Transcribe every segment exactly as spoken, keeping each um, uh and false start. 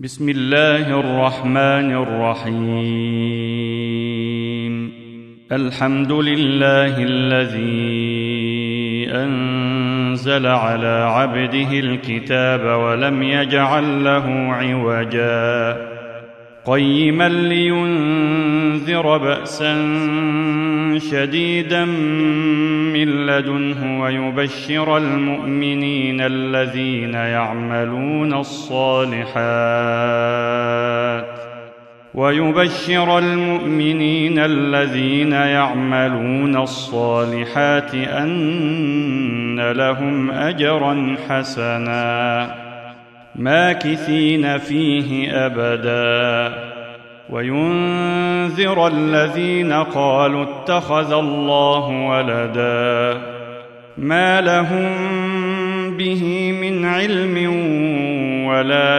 بسم الله الرحمن الرحيم. الحمد لله الذي أنزل على عبده الكتاب ولم يجعل له عوجا قيما لينذر بأسا شديدا من لدنه ويبشر المؤمنين الذين يعملون الصالحات ويبشر المؤمنين الذين يعملون الصالحات أن لهم أجرا حسنا ماكثين فيه أبدا وينذر الذين قالوا اتخذ الله ولدا ما لهم به من علم ولا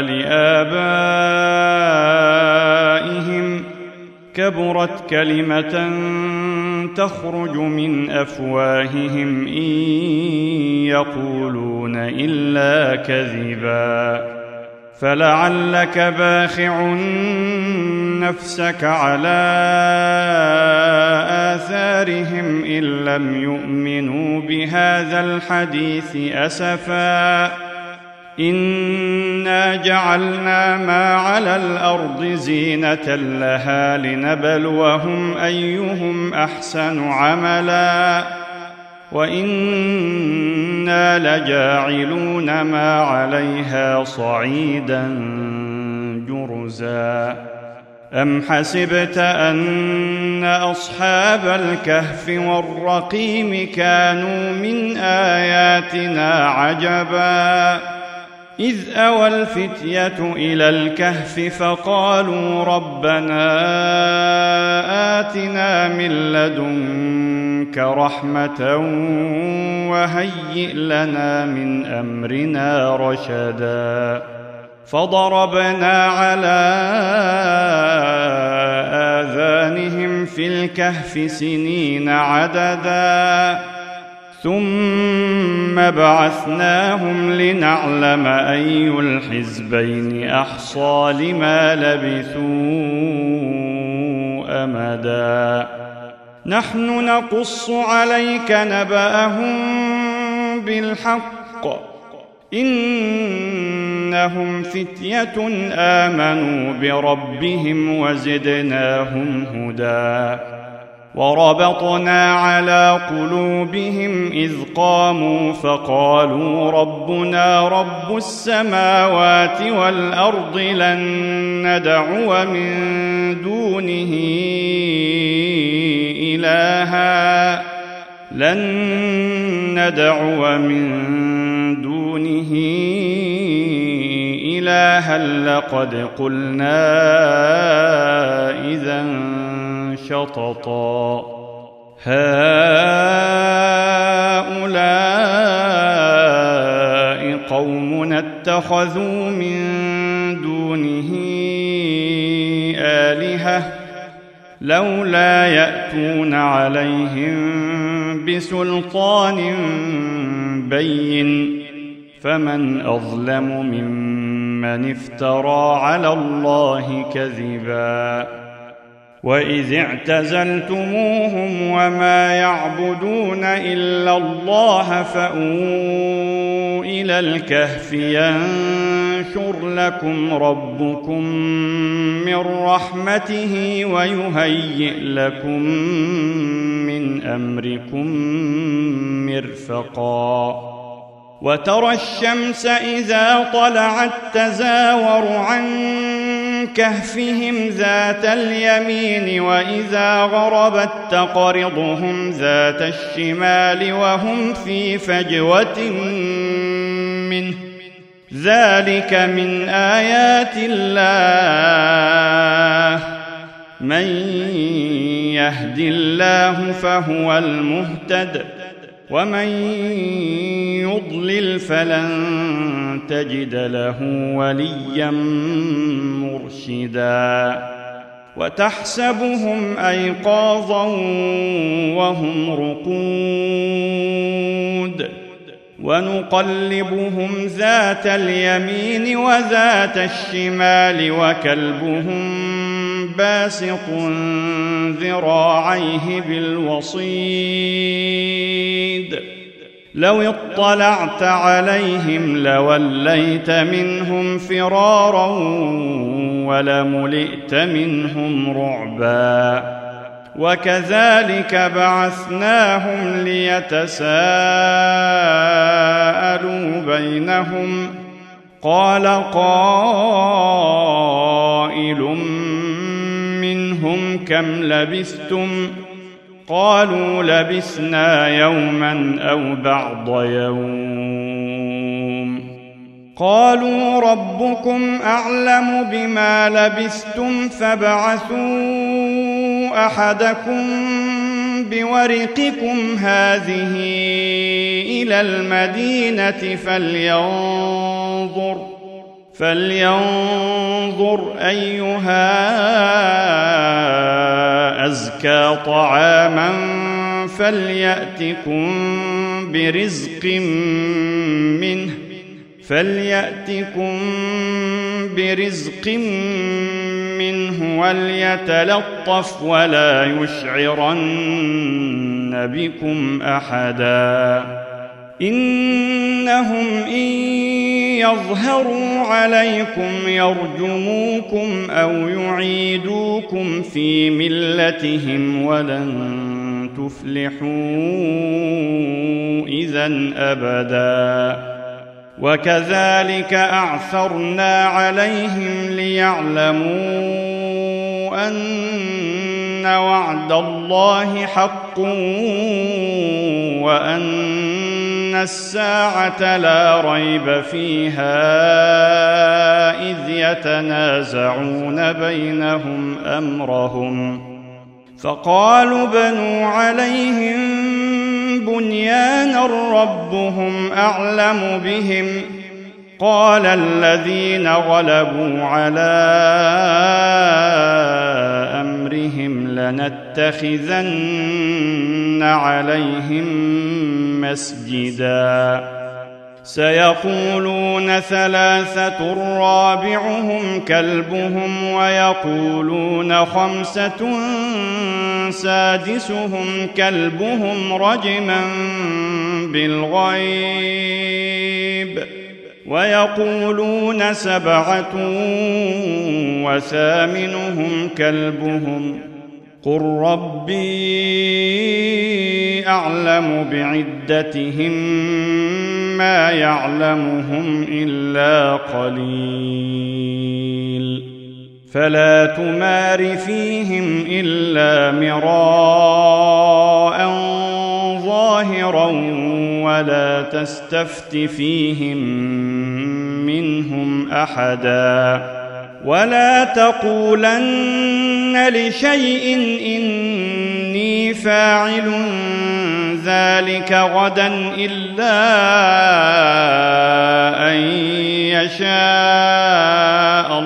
لآبائهم كبرت كلمة تخرج من أفواههم إن يقولون إلا كذبا فلعلك باخع نفسك على آثارهم إن لم يؤمنوا بهذا الحديث أسفا إنا جعلنا ما على الأرض زينة لها لنبلوهم أيهم أحسن عملا وإنا لجاعلون ما عليها صعيدا جرزا أم حسبت أن أصحاب الكهف والرقيم كانوا من آياتنا عجبا إذ أوى الفتية إلى الكهف فقالوا ربنا آتنا من لدنك رحمة وهيئ لنا من أمرنا رشدا فضربنا على آذانهم في الكهف سنين عددا ثم بعثناهم لنعلم أي الحزبين أحصى لما لبثوا أمدا نحن نقص عليك نبأهم بالحق إنهم فتية آمنوا بربهم وزدناهم هدى وربطنا على قلوبهم إذ قاموا فقالوا ربنا رب السماوات والأرض لن ندعو من دونه إلها لن ندعو من دونه إلها لقد قلنا إذا شططا هؤلاء قومنا اتخذوا من دونه آلهة لولا يأتون عليهم بسلطان بين فمن أظلم ممن افترى على الله كذبا وإذ اعتزلتموهم وما يعبدون إلا الله فأووا إلى الكهف ينشر لكم ربكم من رحمته ويهيئ لكم من أمركم مرفقا وترى الشمس إذا طلعت تزاور عن كهفهم ذات اليمين وإذا غربت تقرضهم ذات الشمال وهم في فجوة منه ذلك من آيات الله من يهد الله فهو المهتد ومن يضلل فلن تجد له وليا مرشدا وتحسبهم أيقاظا وهم رقود ونقلبهم ذات اليمين وذات الشمال وكلبهم باسط ذراعيه بالوصيد لو اطلعت عليهم لوليت منهم فرارا ولملئت منهم رعبا وكذلك بعثناهم ليتساءلوا بينهم قال قائل منهم كم لبثتم قالوا لبثنا يوما أو بعض يوم قالوا ربكم أعلم بما لبثتم فابعثوا أحدكم بورقكم هذه إلى المدينة فلينظر فلينظر أيها أزكى طعاما فليأتكم برزق منه فليأتكم برزق منه وليتلطف ولا يشعرن بكم أحدا إنهم إن يظهروا عليكم يرجموكم أو يعيدوكم في ملتهم ولن تفلحوا إذن أبدا وكذلك أعثرنا عليهم ليعلموا أن وعد الله حق وأن الساعة لا ريب فيها إذ يتنازعون بينهم أمرهم فقالوا بنوا عليهم بنيانا ربهم أعلم بهم قال الذين غلبوا على أمرهم لنتخذن عليهم مسجدا سيقولون ثلاثة رابعهم كلبهم ويقولون خمسة سادسهم كلبهم رجما بالغيب ويقولون سبعة وثامنهم كلبهم قل ربي أعلم بعدتهم ما يعلمهم إلا قليل فلا تمار فيهم إلا مراء ظاهرا ولا تستفت فيهم منهم أحدا ولا تقولن لشيء إني فاعل ذلك غدا إلا أن يشاء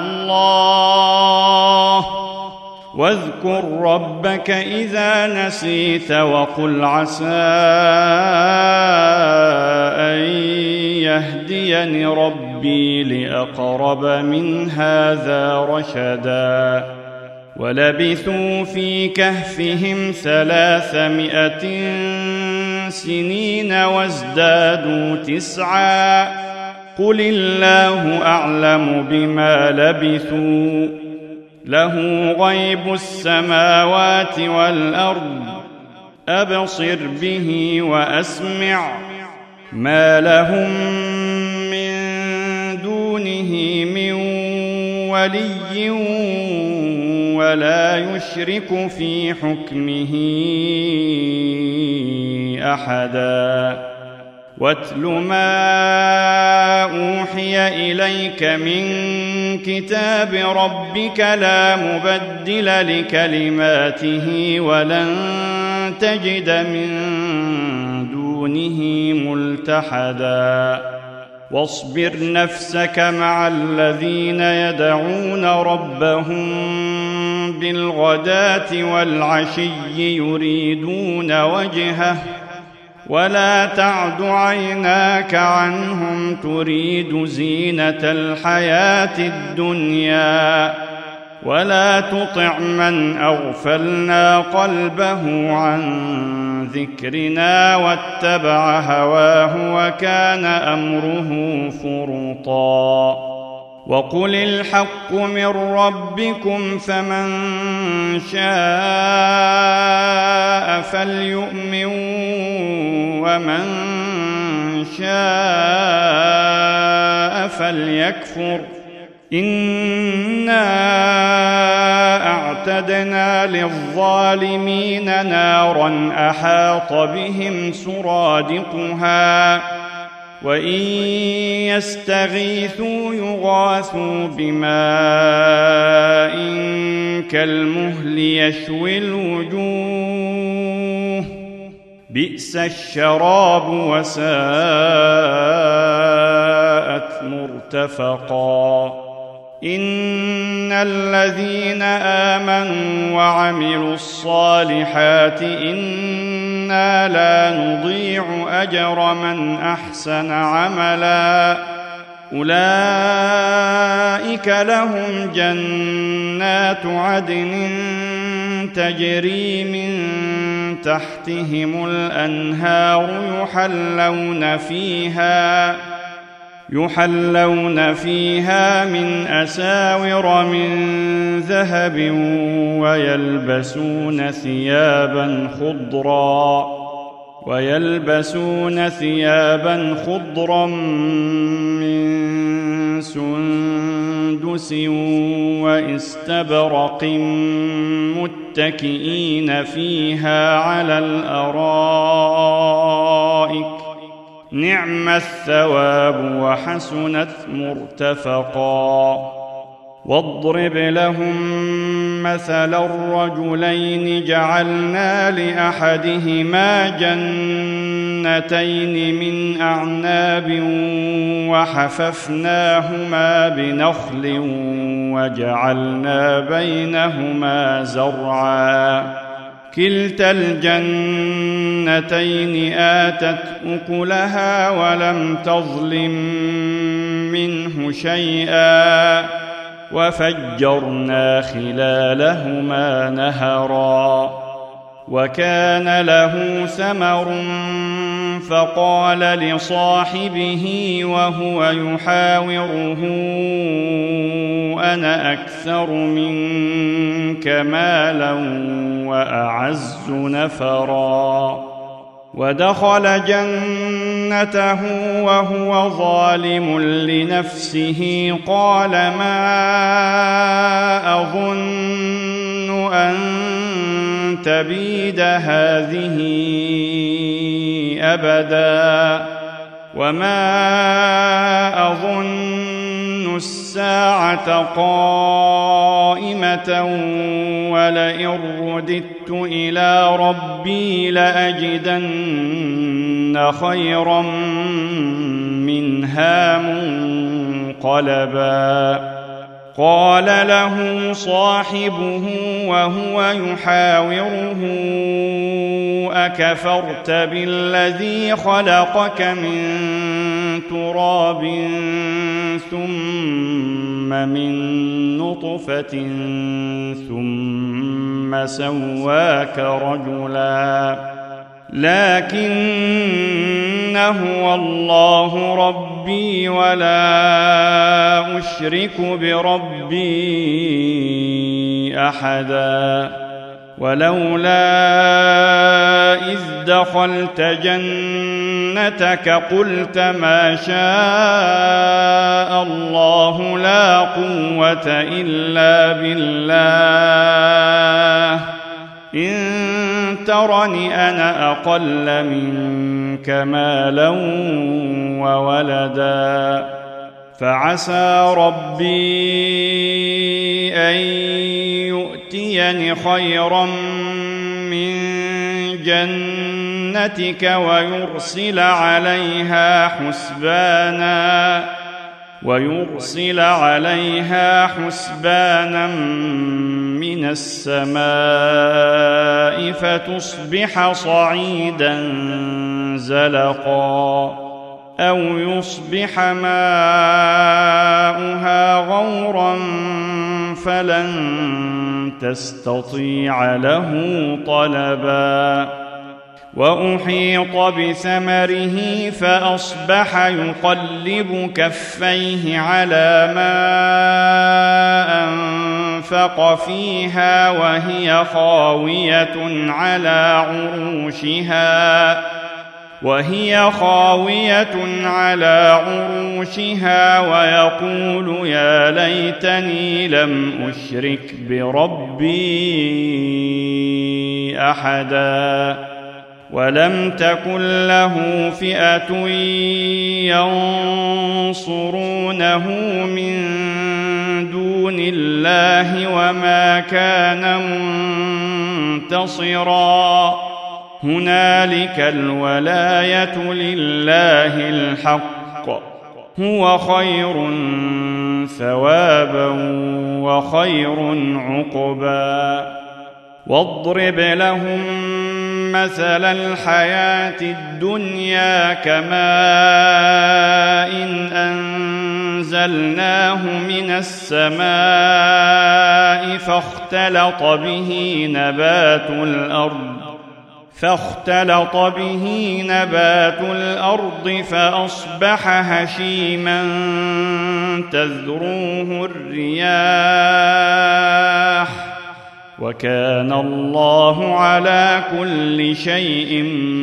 الله واذكر ربك إذا نسيت وقل عسى أن يهديني ربي لأقرب من هذا رشدا ولبثوا في كهفهم ثلاثمائة سنين وازدادوا تسعا قل الله أعلم بما لبثوا له غيب السماوات والأرض أبصر به وأسمع ما لهم من دونه من ولي ولا يشرك في حكمه أحدا واتل ما أوحي إليك من كتاب ربك لا مبدل لكلماته ولن تجد من دونه ملتحدا واصبر نفسك مع الذين يدعون ربهم بالغداة والعشي يريدون وجهه ولا تعد عيناك عنهم تريد زينة الحياة الدنيا ولا تطع من أغفلنا قلبه عن ذكرنا واتبع هواه وكان أمره فرطا وقل الحق من ربكم فمن شاء فليؤمن ومن شاء فليكفر إنا أعتدنا للظالمين نارا أحاط بهم سرادقها وإن يستغيثوا يغاثوا بماء كالمهل يشوي الوجوه بئس الشراب وساءت مرتفقا إن الذين آمنوا وعملوا الصالحات إنا لا نضيع أجر من أحسن عملا أولئك لهم جنات عدن تجري من تحتهم الأنهار يحلون فيها يحلون فيها من أساور من ذهب ويلبسون ثيابا خضرا ويلبسون ثيابا خضرا من سندس واستبرق متكئين فيها على الأرائك نعم الثواب وحسنت مرتفقا واضرب لهم مثل الرجلين جعلنا لأحدهما جنتين من أعناب وحففناهما بنخل وجعلنا بينهما زرعا كلتا الجنتين آتت أكلها ولم تظلم منه شيئا وفجرنا خلالهما نهرا وكان له ثمر فقال لصاحبه وهو يحاوره أنا أكثر منك مالا وأعز نفرا ودخل جنته وهو ظالم لنفسه قال ما أظن أن تبيد هذه أبدا وما أظن الساعة قائمة ولئن رددت إلى ربي لأجدن خيرا منها منقلبا قال له صاحبه وهو يحاوره أكفرت بالذي خلقك من تراب ثم من نطفة ثم سواك رجلا لكن هو الله ربي ولا أشرك بربي أحدا ولولا إذ دخلت جنتك قلت ما شاء الله لا قوة إلا بالله إن ترني أنا أقل منك مالا وولدا فعسى ربي أن يؤتيني خيرا من جنتك ويرسل عليها حسبانا ويرسل عليها حسبانا من السماء فتصبح صعيدا زلقا أو يصبح ماؤها غورا فلن تستطيع له طلبا وأحيط بثمره فأصبح يقلب كفيه على ما أنفق فيها وهي خاوية على عروشها وهي خاوية على عروشها ويقول يا ليتني لم أشرك بربي أحدا ولم تكن له فئة ينصرونه من دون الله وما كان منتصرا هنالك الولاية لله الحق هو خير ثوابا وخير عقبا واضرب لهم مثل الحياة الدنيا كماء إن أنزلناه من السماء فاختلط به نبات الأرض فاختلط به نبات الأرض فأصبح هشيما تذروه الرياح وكان الله على كل شيء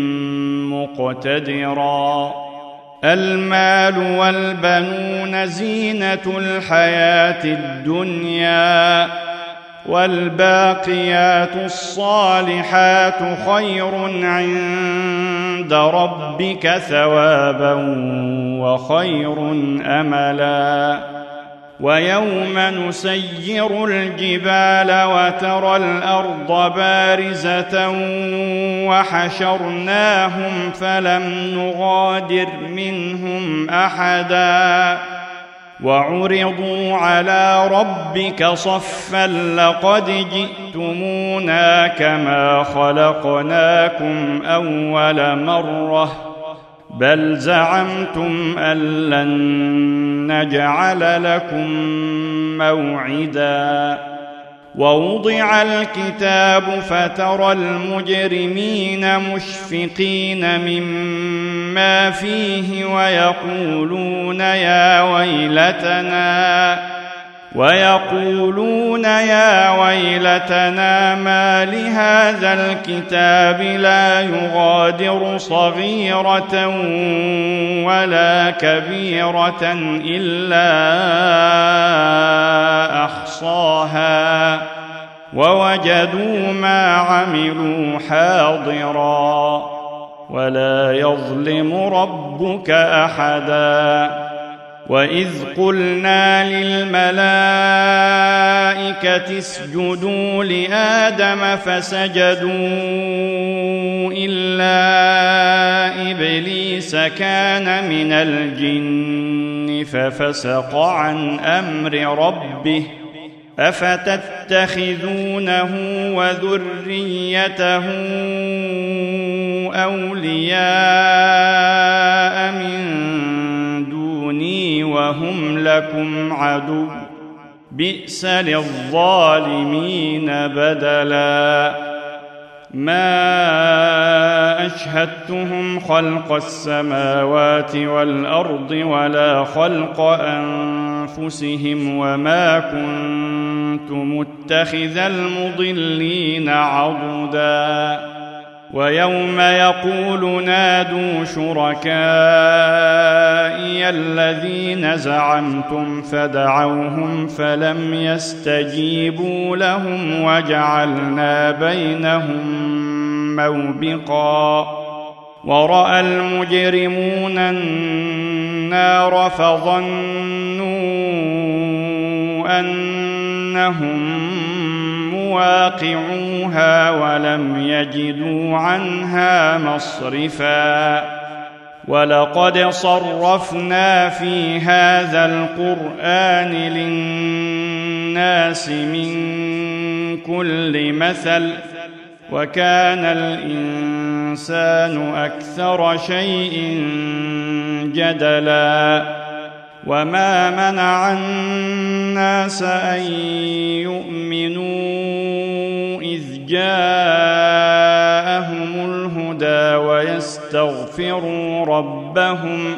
مقتدرا المال والبنون زينة الحياة الدنيا والباقيات الصالحات خير عند ربك ثوابا وخير أملا ويوم نسير الجبال وترى الأرض بارزة وحشرناهم فلم نغادر منهم أحدا وعرضوا على ربك صفا لقد جئتمونا كما خلقناكم أول مرة بل زعمتم أن لن نجعل لكم موعدا ووضع الكتاب فترى المجرمين مشفقين مما فيه ويقولون يا ويلتنا ويقولون يا ويلتنا ما لهذا الكتاب لا يغادر صغيرة ولا كبيرة إلا أحصاها ووجدوا ما عملوا حاضرا ولا يظلم ربك أحدا وإذ قلنا للملائكة اسجدوا لآدم فسجدوا إلا إبليس كان من الجن ففسق عن أمر ربه أفتتخذونه وذريته أولياء من دوني وهم لكم عدو بئس للظالمين بدلا ما أشهدتهم خلق السماوات والأرض ولا خلق أنفسهم وما كنت متخذ المضلين عضدا ويوم يقول نادوا شركائي الذين زعمتم فدعوهم فلم يستجيبوا لهم وجعلنا بينهم موبقا ورأى المجرمون النار فظنوا أنهم مواقعوها ولم يجدوا عنها مصرفا ولقد صرفنا في هذا القرآن للناس من كل مثل وكان الإنسان الإنسان أكثر شيء جدلا وما منع الناس أن يؤمنوا إذ جاءهم الهدى ويستغفروا ربهم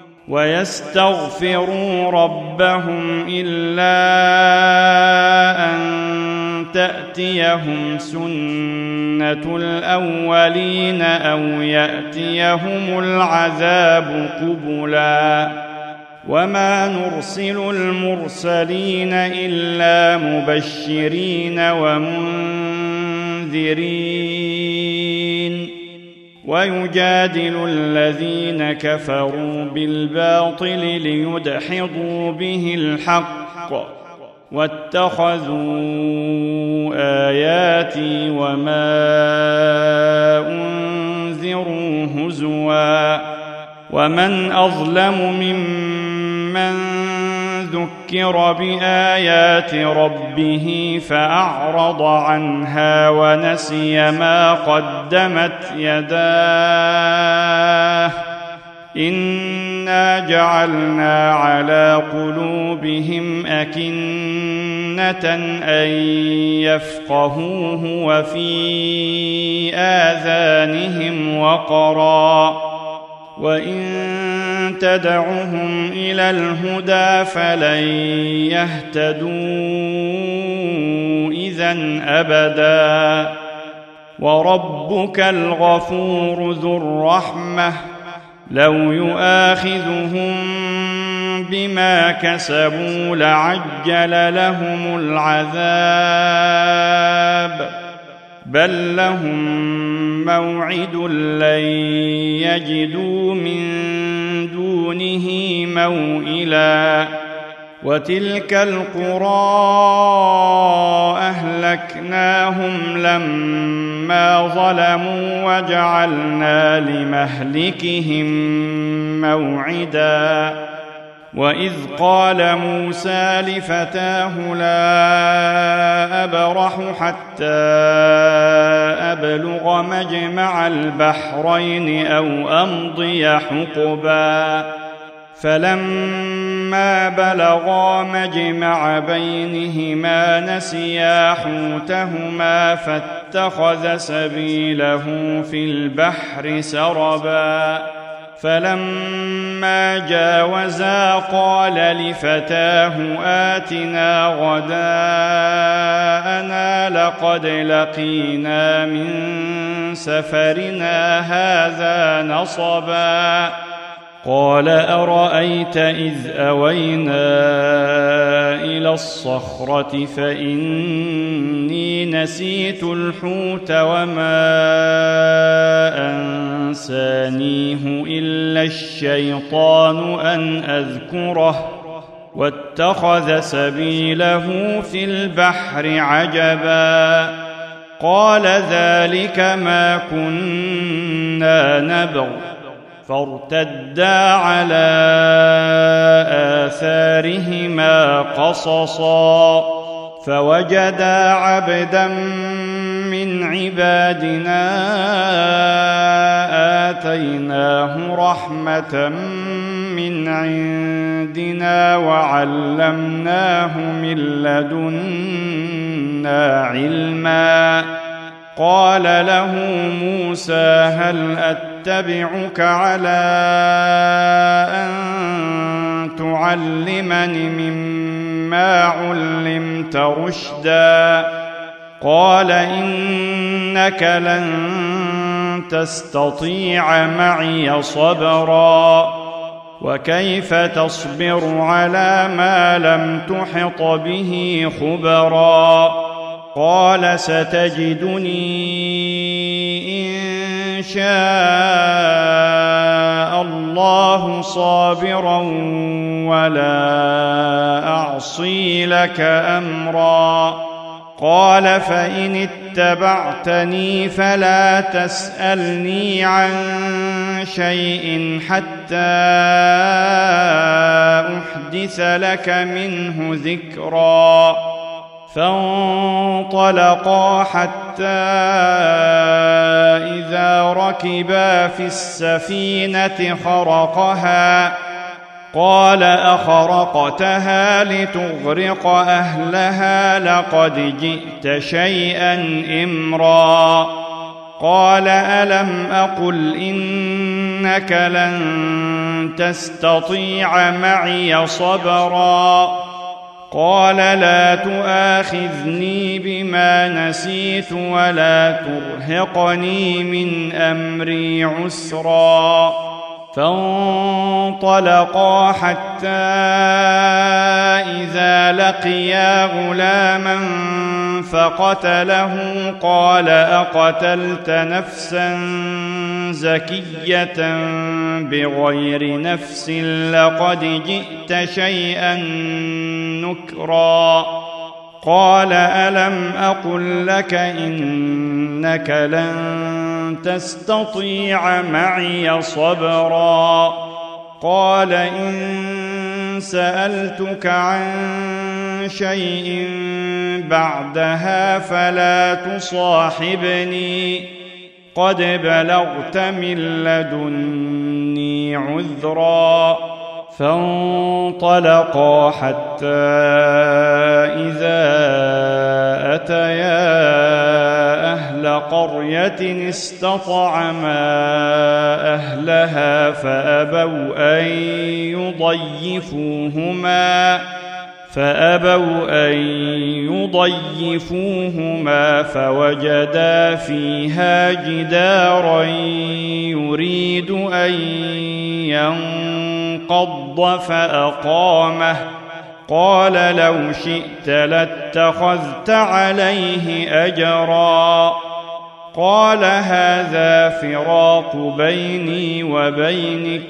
ويستغفروا ربهم إلا أن تأتيهم سنة الأولين أو يأتيهم العذاب قبلا وما نرسل المرسلين إلا مبشرين ومنذرين ويجادل الذين كفروا بالباطل ليدحضوا به الحق واتخذوا آياتي وما أنذروا هزوا ومن أظلم ممن ذكر بآيات ربه فأعرض عنها ونسي ما قدمت يداه إنا جعلنا على قلوبهم أكنة أن يفقهوه وفي آذانهم وقرا وإن تدعهم إلى الهدى فلن يهتدوا إذن أبدا وربك الغفور ذو الرحمة لو يؤاخذهم بما كسبوا لعجل لهم العذاب بل لهم موعد لن يجدوا من دونه موئلا وتلك القرى أهلكناهم لما ظلموا وجعلنا لمهلكهم موعدا وإذ قال موسى لفتاه لا أبرح حتى أبلغ مجمع البحرين أو أمضي حقبا فلما بلغا مجمع بينهما نسيا حوتهما فاتخذ سبيله في البحر سربا فلما جاوزا قال لفتاه آتنا غداءنا لقد لقينا من سفرنا هذا نصبا قال أرأيت إذ أوينا إلى الصخرة فإني نسيت الحوت وما أنسانيه إلا الشيطان أن أذكره واتخذ سبيله في البحر عجبا قال ذلك ما كنا نبغ فارتدا على آثارهما قصصا فوجدا عبدا من عبادنا آتيناه رحمة من عندنا وعلمناه من لدنا علما قال له موسى هل أتبعك على أن تعلمني مما علمت رشدا قال إنك لن تستطيع معي صبرا وكيف تصبر على ما لم تحط به خبرا قال ستجدني إن شاء الله صابرا ولا أعصي لك أمرا قال فإن اتبعتني فلا تسألني عن شيء حتى أحدث لك منه ذكرا فانطلقا حتى إذا ركبا في السفينة خرقها قال أخرقتها لتغرق أهلها لقد جئت شيئا إمرا قال ألم أقل إنك لن تستطيع معي صبرا قال لا تؤاخذني بما نسيت ولا ترهقني من أمري عسرا فانطلقا حتى إذا لقيا غلاما فقتله قال أقتلت نفسا زكية بغير نفس لقد جئت شيئا نكرا قال ألم أقل لك إنك لن تستطيع معي صبرا قال إن سألتك عن شيء بعدها فلا تصاحبني قد بلغت من لدني عذرا فانطلقا حتى إذا أتيا أهل قرية استطعما أهلها فأبوا أن يضيفوهما فأبوا أن يضيفوهما فوجدا فيها جدارا يريد أن ينقض فأقامه قال لو شئت لاتخذت عليه أجرا قال هذا فراق بيني وبينك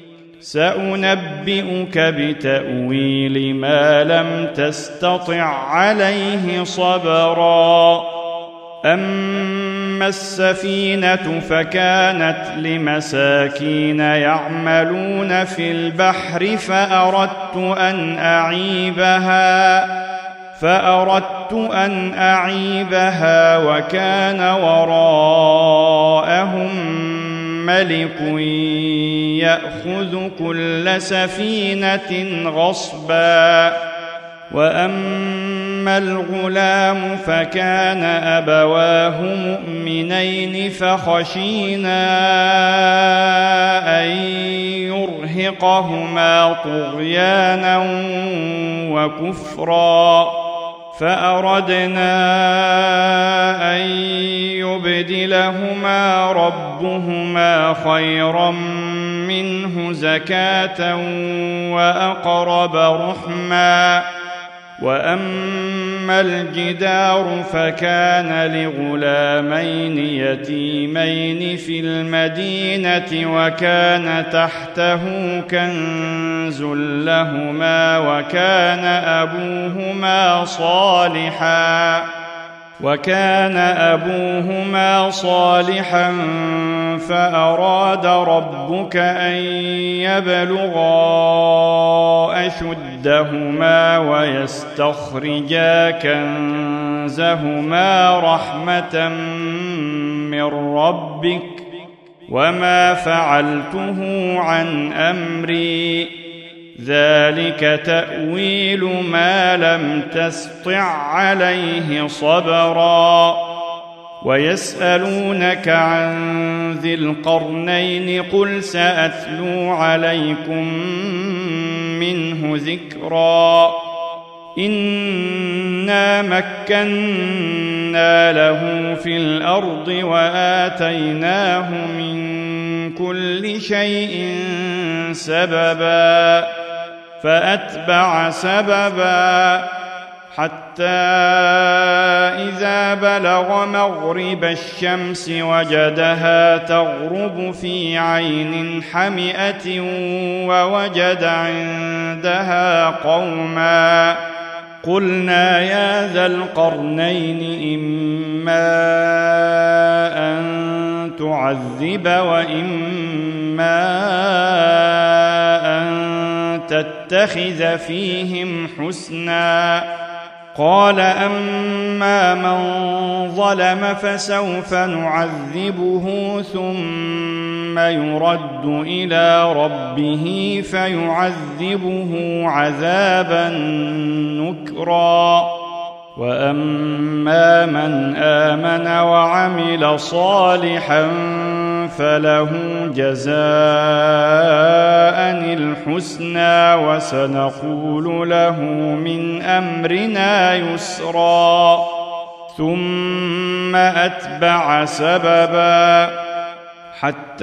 سأنبئك بتأويل ما لم تستطع عليه صبرا أما السفينة فكانت لمساكين يعملون في البحر فأردت أن أعيبها فأردت أن أعيبها وكان وراءهم ملك يأخذ كل سفينة غصبا وأما الغلام فكان أبواه مؤمنين فخشينا أن يرهقهما طغيانا وكفرا فأردنا أن يبدلهما ربهما خيرا منه زكاة وأقرب رحما وأما الجدار فكان لغلامين يتيمين في المدينة وكان تحته كنز لهما وكان أبوهما صالحا وكان أبوهما صالحا فأراد ربك أن يبلغا أشدهما ويستخرجا كنزهما رحمة من ربك وما فعلته عن أمري ذلك تأويل ما لم تسطع عليه صبرا ويسألونك عن ذي القرنين قل سأتلو عليكم منه ذكرا إنا مكنا له في الأرض وآتيناه من كل شيء سببا فأتبع سببا حتى إذا بلغ مغرب الشمس وجدها تغرب في عين حمئة ووجد عندها قوما قلنا يا ذا القرنين إما أن تعذب وإما أن تتخذ فيهم حسنا قال أما من ظلم فسوف نعذبه ثم يرد إلى ربه فيعذبه عذابا نكرا وأما من آمن وعمل صالحا فله جزاء الحسنى وسنقول له من أمرنا يسرا ثم أتبع سببا حتى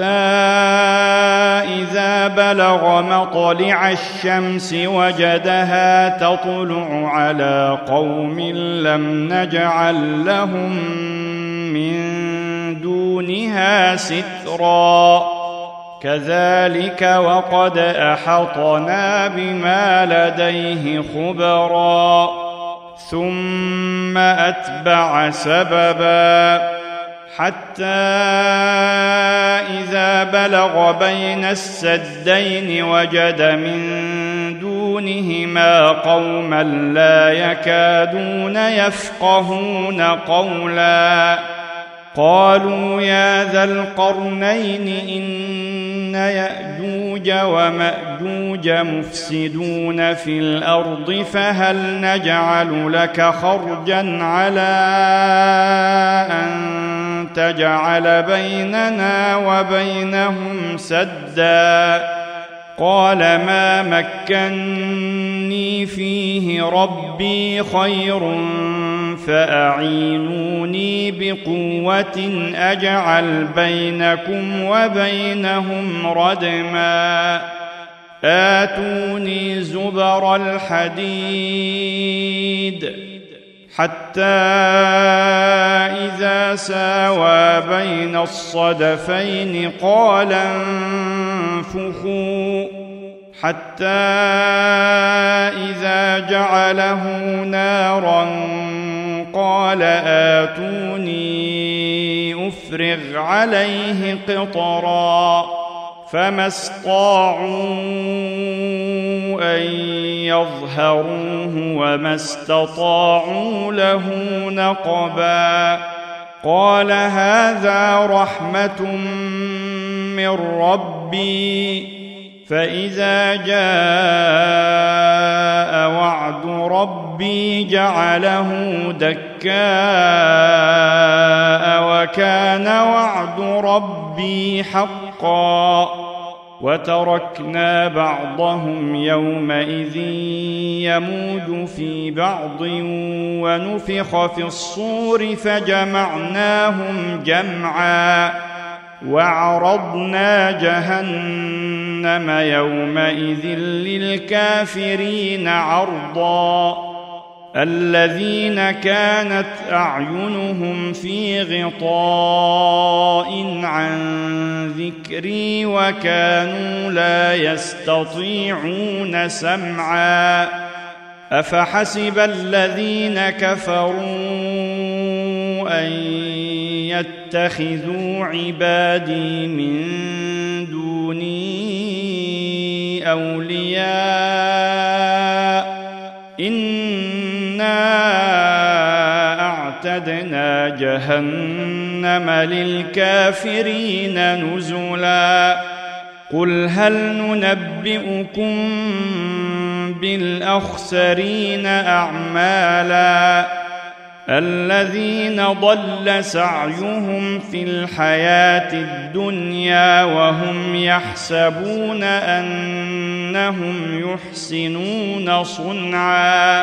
إذا بلغ مطلع الشمس وجدها تطلع على قوم لم نجعل لهم من دونها سترا كذلك وقد أحطنا بما لديه خبرا ثم أتبع سببا حتى إذا بلغ بين السدين وجد من دونهما قوما لا يكادون يفقهون قولا قالوا يا ذا القرنين إن يأجوج ومأجوج مفسدون في الأرض فهل نجعل لك خرجا على أن تجعل بيننا وبينهم سدا قال ما مكني فيه ربي خير فأعينوني بقوة أجعل بينكم وبينهم ردما آتوني زبر الحديد حتى إذا ساوى بين الصدفين قال انفخوا حتى إذا جعله نارا قال آتوني أفرغ عليه قطرا فما استطاعوا أن يظهروه وما استطاعوا له نقبا قال هذا رحمة من ربي فإذا جاء وعد ربي جعله دكاء وكان وعد ربي حقا وتركنا بعضهم يومئذ يموج في بعض ونفخ في الصور فجمعناهم جمعا وعرضنا جهنم يومئذ للكافرين عرضا الذين كانت أعينهم في غطاء عن ذكري وكانوا لا يستطيعون سمعا أفحسب الذين كفروا أن يتخذوا عبادي من دوني أولياء إنا أعتدنا جهنم للكافرين نزلا قل هل ننبئكم بالأخسرين أعمالا الذين ضل سعيهم في الحياة الدنيا وهم يحسبون أنهم يحسنون صنعا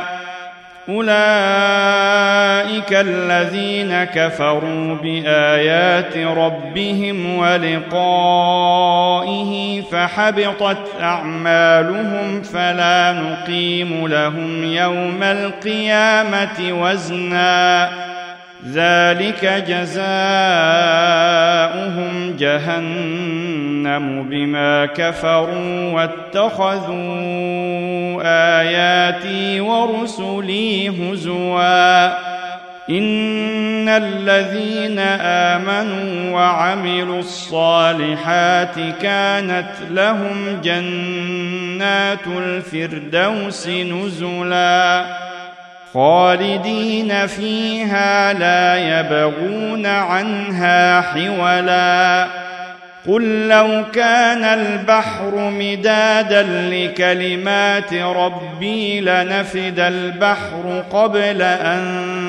أولئك الذين كفروا بآيات ربهم ولقائه فحبطت أعمالهم فلا نقيم لهم يوم القيامة وزنا ذلك جزاؤهم جهنم بما كفروا واتخذوا آياتي ورسلي هزوا إن الذين آمنوا وعملوا الصالحات كانت لهم جنات الفردوس نزلا خالدين فيها لا يبغون عنها حولا قل لو كان البحر مدادا لكلمات ربي لنفد البحر قبل أن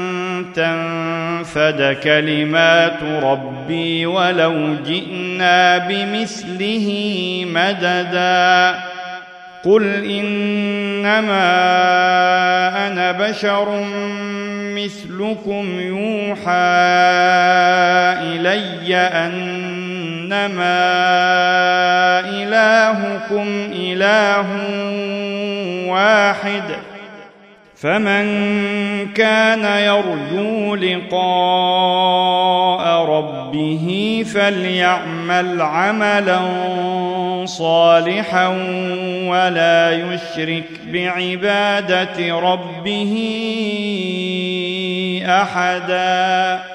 تنفد كلمات ربي ولو جئنا بمثله مددا قل إنما أنا بشر مثلكم يوحى إلي أنما إلهكم إله واحد فمن كان يرجو لقاء ربه فليعمل عملا صالحا ولا يشرك بعبادة ربه أحدا.